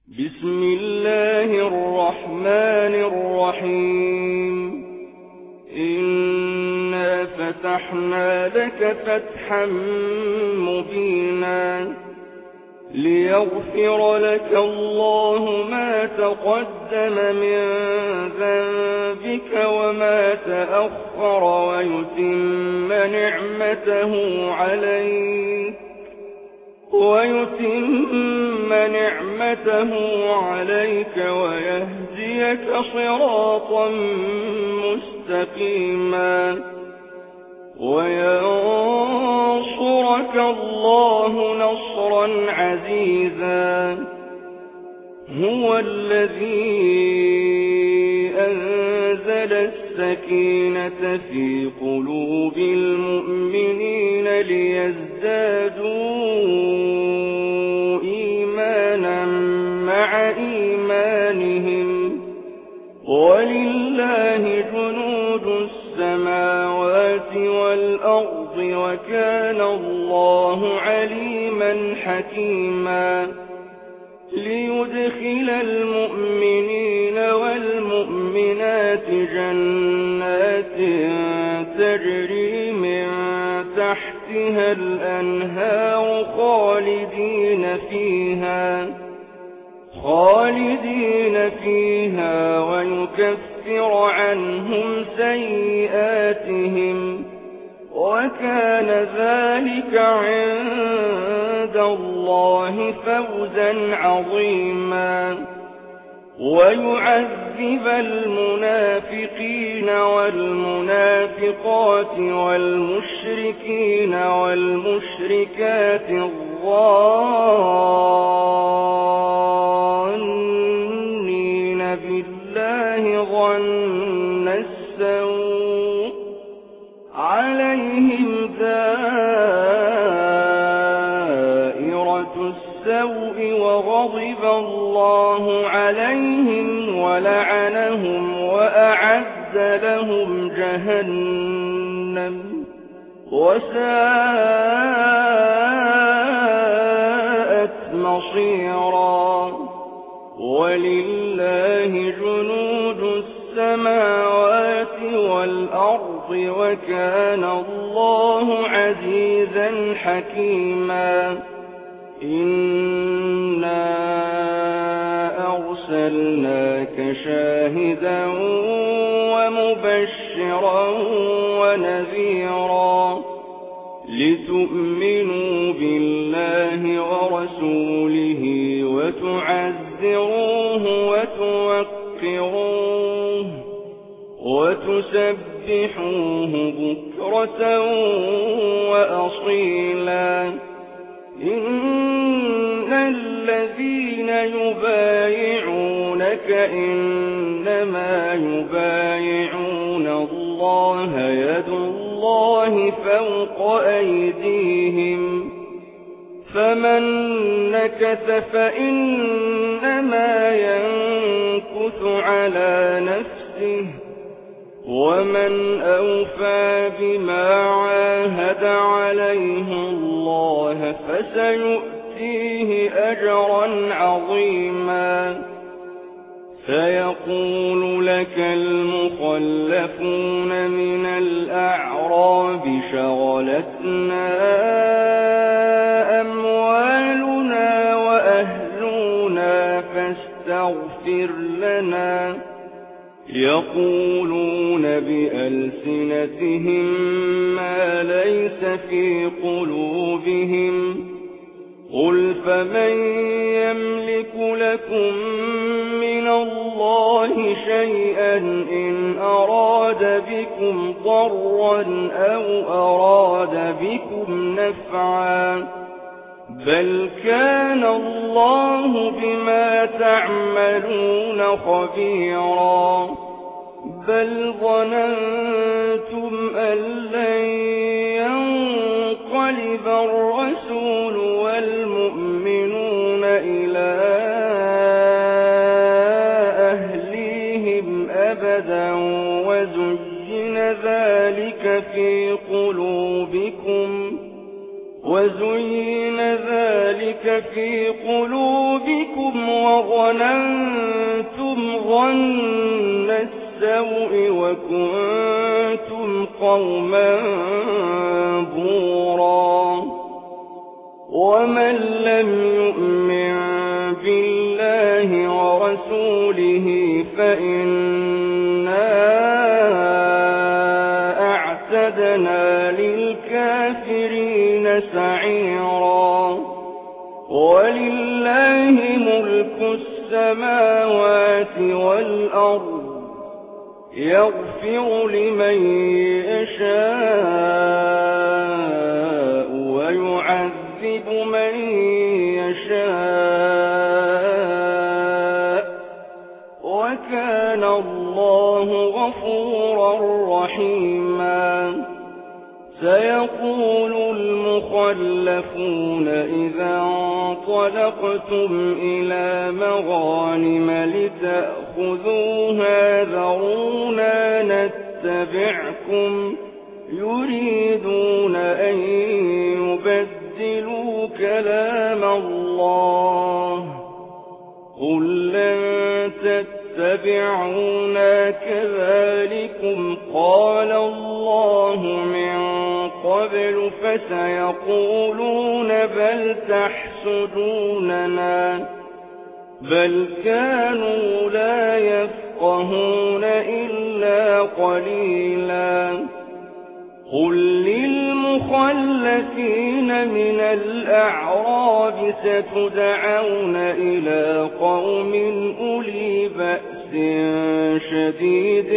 بسم الله الرحمن الرحيم. إنا فتحنا لك فتحا مبينا ليغفر لك الله ما تقدم من ذنبك وما تأخر ويتم نعمته عليك ويهديك صراطا مستقيما وينصرك الله نصرا عزيزا. هو الذي أنزل السكينة في قلوب المؤمنين ليزدادوا إيمانا مع إيمانهم ولله جنود السماوات والأرض وكان الله عليما حكيما. ليدخل المؤمنين والمؤمنات جنات تجري من تحتها الأنهار خالدين فيها ويكفر عنهم سيئاتهم وكان ذلك عند الله فوزا عظيما. ويعذب المنافقين والمنافقات والمشركين والمشركات الظانين بالله ظن السوء عليهم دائرة السوء وغضب الله عليهم ولعنهم وأعد لهم جهنم وساءت مصيرا. ولله جنود السماوات والأرض وكان الله عزيزا حكيما. إنا أرسلناك شاهدا ومبشرا ونذيرا لتؤمنوا بالله ورسوله وتعزروه وتوقروه وتسبحوه بكرة وأصيلا. إن الذين يبايعونك إنما يبايعون الله يد الله فوق أيديهم فمن نكث فإنما ينكث على نفسه ومن أوفى بما عاهد عليه الله فسيؤتيه أجرا عظيما. سيقول لك المخلفون من الأعراب شغلتنا أموالنا وأهلنا فاستغفر لنا يقولون بألسنتهم ما ليس في قلوبهم قل فمن يملك لكم من الله شيئا إن أراد بكم ضرا أو أراد بكم نفعا بل كان الله بما تعملون خبيرا. بل ظننتم أن لن ينقلب الرسول والمؤمنون إلى أهليهم أبدا وزين ذلك في قلوبكم وظننتم ظن السوء وكنتم قوما بورا ومن لم يؤمن بالله ورسوله فإنا أعتدنا للكافرين سعيرا ولله ملك السماوات والأرض يغفر لمن يشاء ويعذب من يشاء وكان الله غفورا رحيما سيقول المخلفون إذا انطلقتم إلى مغانم لتأخذوها ذرونا نتبعكم يريدون أن يبدلوا كلام الله قل لن تتبعونا كذلكم قال الله من قبل فسيقولون بل تحسدوننا بل كانوا لا يفقهون إلا قليلا قل للمخلفين من الأعراب ستدعون إلى قوم أولي بأس شديد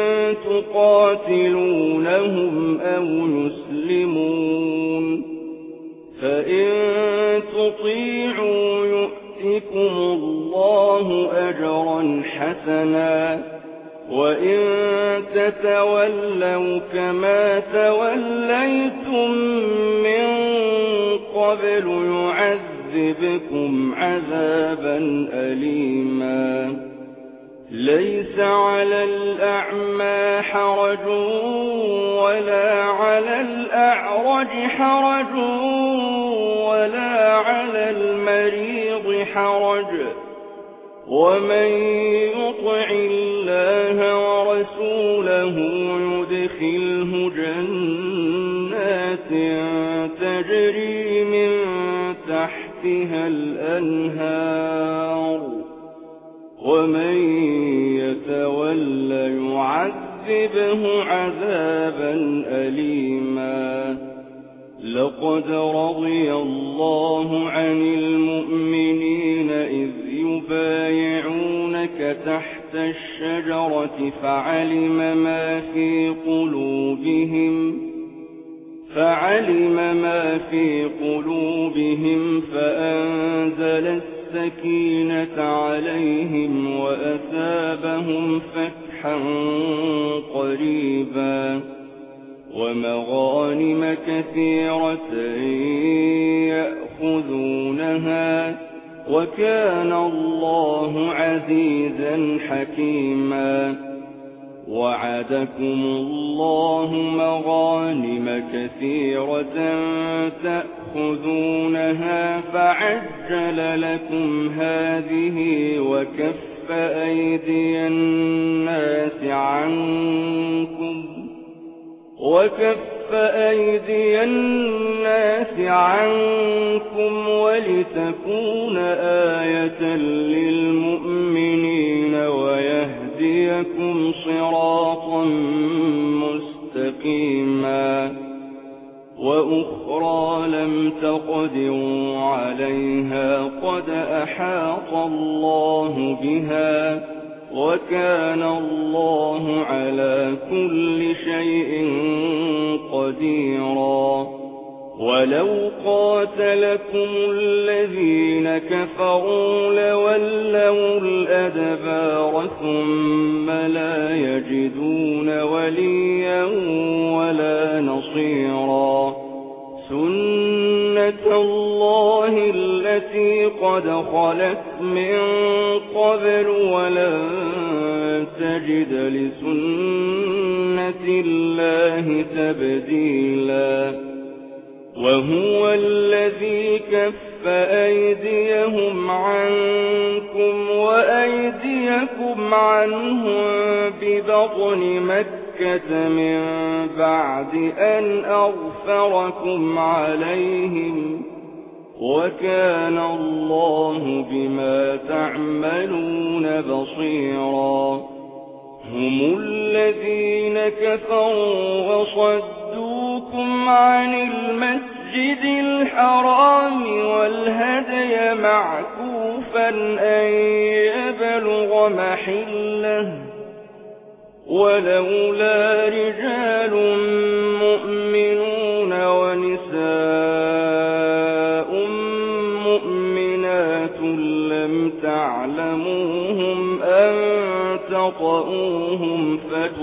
تقاتلونهم أو يسلمون فإن تطيعوا يؤتكم الله أجرا حسنا وإن تتولوا كما توليتم من قبل يعذبكم عذابا أليما ليس على الأعمى حرج ولا على الأعرج حرج ولا على المريض حرج ومن يطع الله ورسوله يدخله جنات تجري من تحتها الأنهار ومن يتول يعذبه عذابا أليما لقد رضي الله عن المؤمنين إذ يبايعونك تحت الشجرة فعلم ما في قلوبهم فأنزل السكينة عليهم وأثابهم فتحا قريبا ومغانم كثيرة يأخذونها وكان الله عزيزا حكيما وعدكم الله مغانم كثيرة تأخذونها فعجل لكم هذه وكف أيدي الناس عنكم ولتكون آية للمؤمنين ويهديكم صراطا مستقيما وأخرى لم تقدروا عليها قد أحاط الله بها وكان الله على كل شيء قديرا ولو قاتلكم الذين كفروا لولوا الأدبار ثم لا يجدون وليا ولا نصيرا سنة الله التي قد خلت من قبل ولن تجد لسنة الله تبديلا وهو الذي كف أيديهم عنكم أخرجكم عنهم ببطن مكة من بعد أن أغفركم عليهم وكان الله بما تعملون بصيرا هم الذين كفروا وصدوكم عن المسجد الحرام والهدي معكوفا أن يبلغ محله ولولا رجال مؤمنون ونساء مؤمنات لم تعلموهم أن تطؤوهم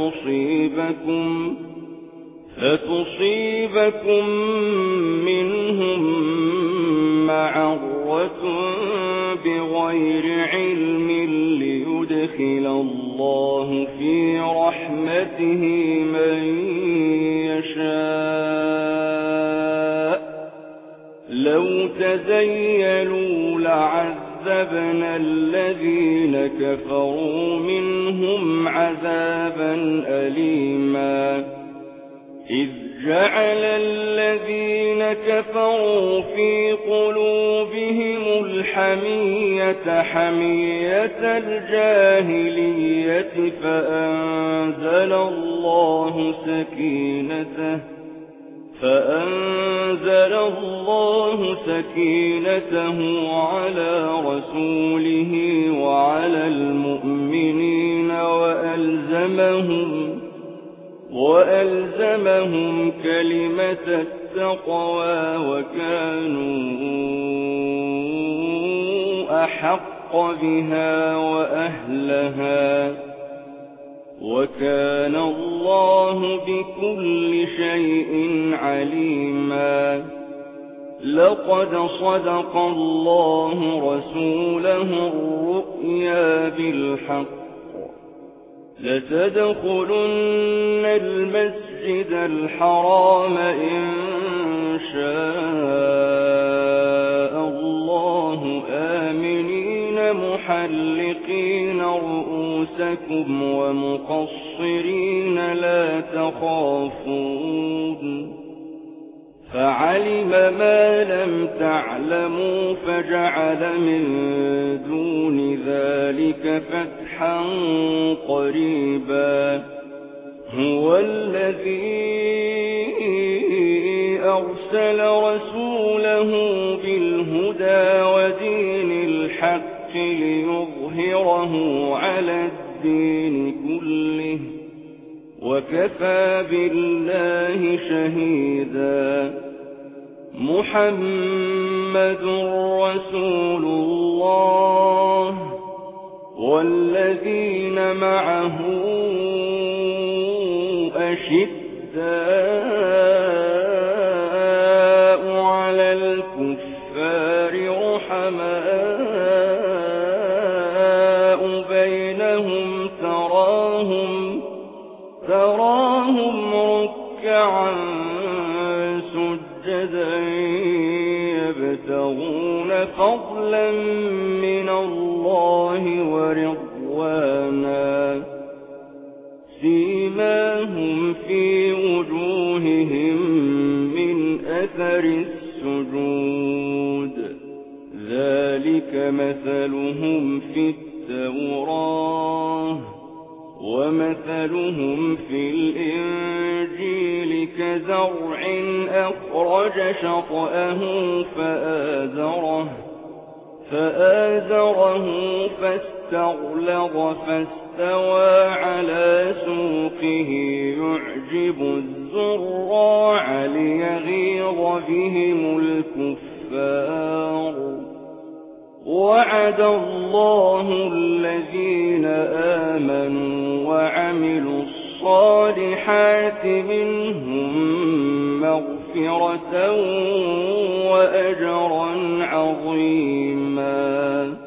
فتصيبكم منهم معرة بغير علم ليدخل الله في رحمته من يشاء لو تزيلوا لعذبنا الذين كفروا منهم عذابا أليما إذ جعل الذين كفروا في قلوبهم الحمية حمية الجاهلية فأنزل الله سكينته على رسوله وعلى المؤمنين وألزمهم كلمة التقوى وكانوا أحق بها وأهلها وكان الله بكل شيء عليما لقد صدق الله رسوله الرؤيا بالحق لتدخلن المسجد الحرام إن شاء الله آمنين محلقين رؤوسكم ومقصرين لا تخافون فعلم ما لم تعلموا فجعل من دون ذلك فتحا قريبا هو الذي أرسل رسوله بالهدى ودين الحق ليظهره على الدين كله وكفى بالله شهيدا محمد رسول الله والذين معه أشداء على الكفار رحماء بينهم تراهم ركعا سجدا يبتغون فضلا من الله ورضوانا سيماهم في وجوههم من أثر السجود ذلك مثلهم في التوراة ومثلهم في الإنجيل كزرع أخرج شطأه فآزره فاستغلظ فاستوى على سوقه يعجب الزراع ليغيظ بهم الكفار وعد الله الذين آمنوا وعملوا الصالحات منهم مغفرة وأجرا عظيما